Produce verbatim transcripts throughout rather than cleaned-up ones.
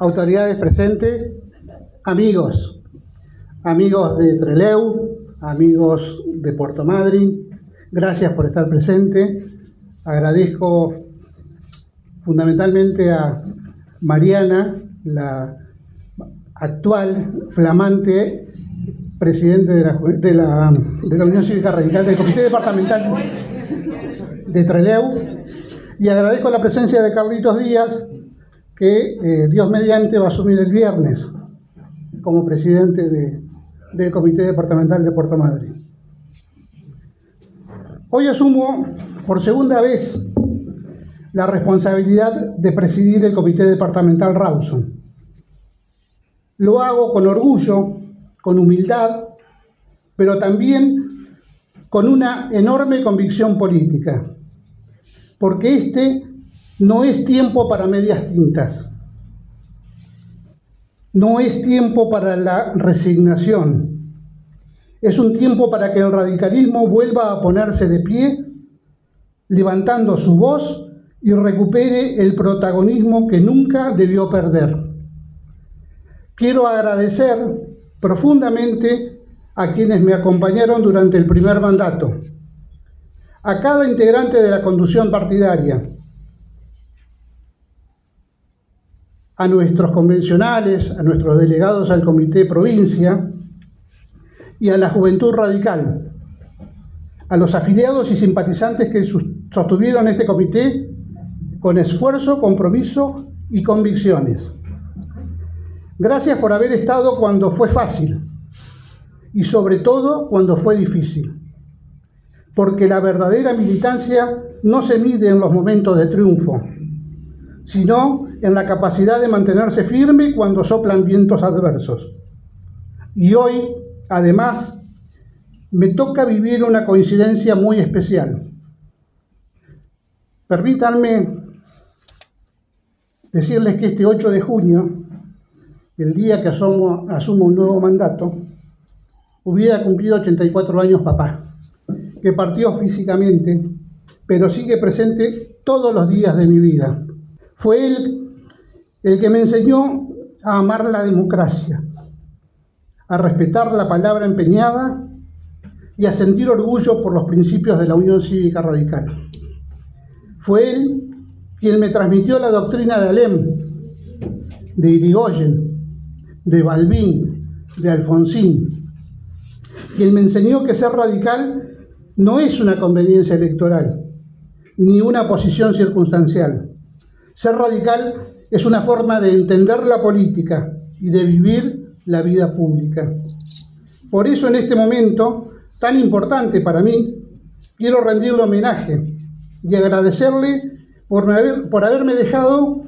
autoridades presentes, amigos, amigos de Trelew, amigos de Puerto Madryn, gracias por estar presente. Agradezco fundamentalmente a Mariana, la actual flamante presidente de la, de la, de la Unión Cívica Radical del Comité Departamental de Trelew, y agradezco la presencia de Carlitos Díaz, que eh, Dios mediante va a asumir el viernes como presidente de, del Comité Departamental de Puerto Madryn. Hoy asumo por segunda vez la responsabilidad de presidir el Comité Departamental Rawson. Lo hago con orgullo, con humildad, pero también con una enorme convicción política, porque este no es tiempo para medias tintas, no es tiempo para la resignación, es un tiempo para que el radicalismo vuelva a ponerse de pie, levantando su voz y recupere el protagonismo que nunca debió perder. Quiero agradecer profundamente a quienes me acompañaron durante el primer mandato, a cada integrante de la conducción partidaria, a nuestros convencionales, a nuestros delegados al Comité Provincia y a la Juventud Radical, a los afiliados y simpatizantes que sostuvieron este comité con esfuerzo, compromiso y convicciones. Gracias por haber estado cuando fue fácil y sobre todo cuando fue difícil, porque la verdadera militancia no se mide en los momentos de triunfo, sino en la capacidad de mantenerse firme cuando soplan vientos adversos. Y hoy, además, me toca vivir una coincidencia muy especial. Permítanme decirles que este ocho de junio, el día que asumo, asumo un nuevo mandato, hubiera cumplido ochenta y cuatro años papá, que partió físicamente, pero sigue presente todos los días de mi vida. Fue él el que me enseñó a amar la democracia, a respetar la palabra empeñada y a sentir orgullo por los principios de la Unión Cívica Radical. Fue él quien me transmitió la doctrina de Alem, de Irigoyen, de Balbín, de Alfonsín, quien me enseñó que ser radical no es una conveniencia electoral, ni una posición circunstancial. Ser radical es una forma de entender la política y de vivir la vida pública. Por eso, en este momento tan importante para mí, quiero rendirle homenaje y agradecerle por, haber, por haberme dejado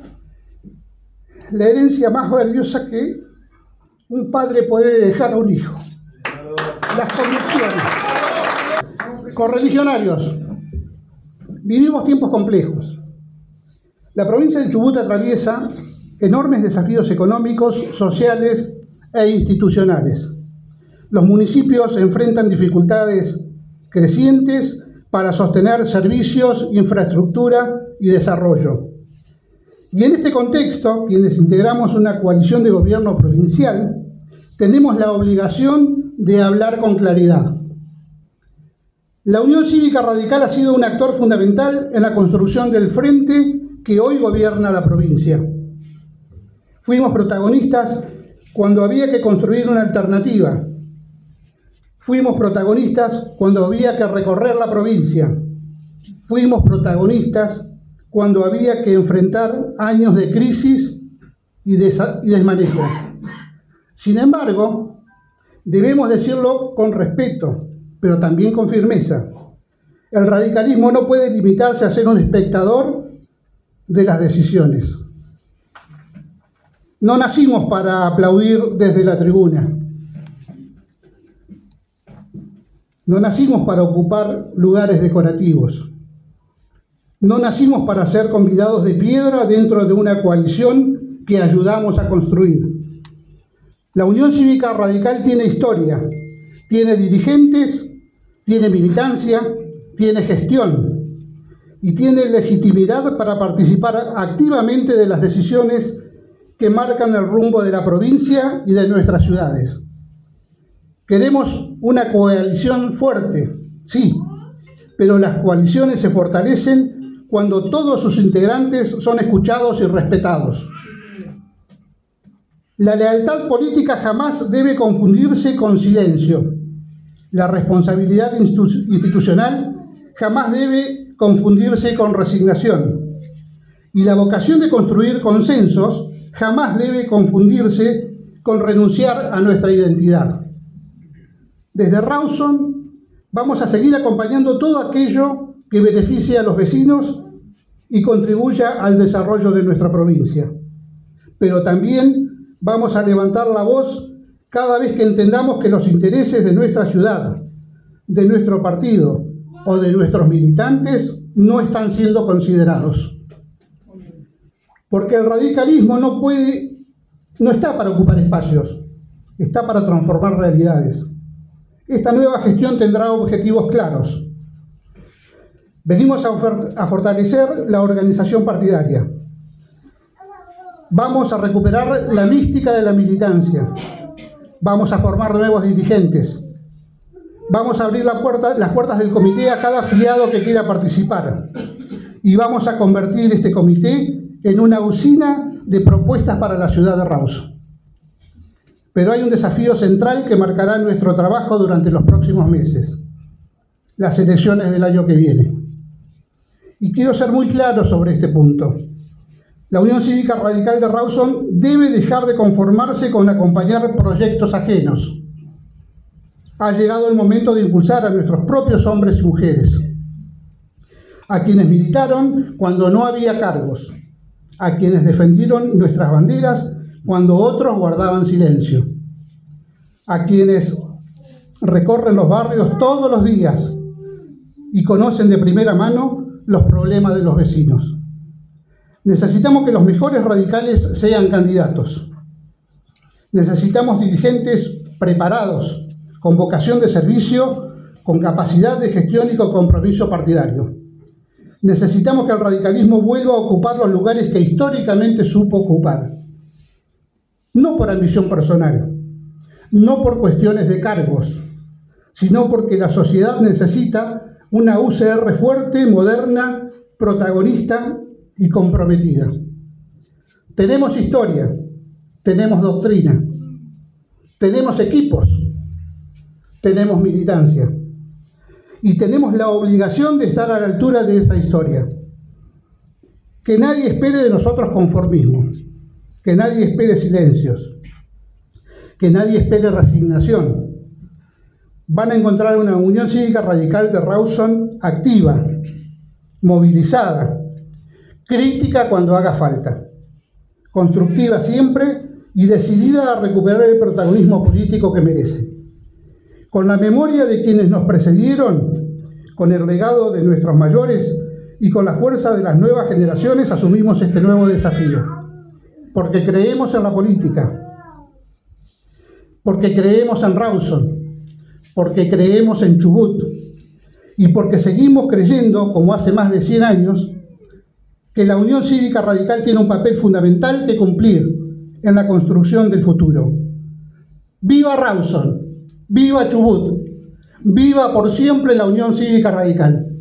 la herencia más valiosa que un padre puede dejar a un hijo: las convicciones. Correligionarios, vivimos tiempos complejos. La provincia del Chubut atraviesa enormes desafíos económicos, sociales e institucionales. Los municipios enfrentan dificultades crecientes para sostener servicios, infraestructura y desarrollo. Y en este contexto, quienes integramos una coalición de gobierno provincial, tenemos la obligación de hablar con claridad. La Unión Cívica Radical ha sido un actor fundamental en la construcción del frente que hoy gobierna la provincia. Fuimos protagonistas cuando había que construir una alternativa. Fuimos protagonistas cuando había que recorrer la provincia. Fuimos protagonistas cuando había que enfrentar años de crisis y, des- y desmanejo. Sin embargo, debemos decirlo con respeto, pero también con firmeza. El radicalismo no puede limitarse a ser un espectador de las decisiones. No nacimos para aplaudir desde la tribuna. No nacimos para ocupar lugares decorativos. No nacimos para ser convidados de piedra dentro de una coalición que ayudamos a construir. La Unión Cívica Radical tiene historia, tiene dirigentes, tiene militancia, tiene gestión y tiene legitimidad para participar activamente de las decisiones que marcan el rumbo de la provincia y de nuestras ciudades. Queremos una coalición fuerte, sí, pero las coaliciones se fortalecen cuando todos sus integrantes son escuchados y respetados. La lealtad política jamás debe confundirse con silencio. La responsabilidad institucional jamás debe confundirse con resignación. Y la vocación de construir consensos jamás debe confundirse con renunciar a nuestra identidad. Desde Rawson vamos a seguir acompañando todo aquello que beneficie a los vecinos y contribuya al desarrollo de nuestra provincia. Pero también vamos a levantar la voz cada vez que entendamos que los intereses de nuestra ciudad, de nuestro partido o de nuestros militantes no están siendo considerados. Porque el radicalismo no puede, no está para ocupar espacios, está para transformar realidades. Esta nueva gestión tendrá objetivos claros. Venimos a, a fortalecer la organización partidaria. Vamos a recuperar la mística de la militancia. Vamos a formar nuevos dirigentes. Vamos a abrir la puerta, las puertas del comité a cada afiliado que quiera participar. Y vamos a convertir este comité en una usina de propuestas para la ciudad de Rawson. Pero hay un desafío central que marcará nuestro trabajo durante los próximos meses: las elecciones del año que viene. Y quiero ser muy claro sobre este punto. La Unión Cívica Radical de Rawson debe dejar de conformarse con acompañar proyectos ajenos. Ha llegado el momento de impulsar a nuestros propios hombres y mujeres, a quienes militaron cuando no había cargos, a quienes defendieron nuestras banderas cuando otros guardaban silencio, a quienes recorren los barrios todos los días y conocen de primera mano los problemas de los vecinos. Necesitamos que los mejores radicales sean candidatos. Necesitamos dirigentes preparados, con vocación de servicio, con capacidad de gestión y con compromiso partidario. Necesitamos que el radicalismo vuelva a ocupar los lugares que históricamente supo ocupar. No por ambición personal, no por cuestiones de cargos, sino porque la sociedad necesita una U C R fuerte, moderna, protagonista y comprometida. Tenemos historia, tenemos doctrina, tenemos equipos, tenemos militancia. Y tenemos la obligación de estar a la altura de esa historia. Que nadie espere de nosotros conformismo, que nadie espere silencios, que nadie espere resignación. Van a encontrar una Unión Cívica Radical de Rawson activa, movilizada, crítica cuando haga falta, constructiva siempre y decidida a recuperar el protagonismo político que merece. Con la memoria de quienes nos precedieron, con el legado de nuestros mayores y con la fuerza de las nuevas generaciones asumimos este nuevo desafío. Porque creemos en la política, porque creemos en Rawson, porque creemos en Chubut y porque seguimos creyendo, como hace más de cien años, que la Unión Cívica Radical tiene un papel fundamental que cumplir en la construcción del futuro. ¡Viva Rawson! ¡Viva Chubut! ¡Viva por siempre la Unión Cívica Radical!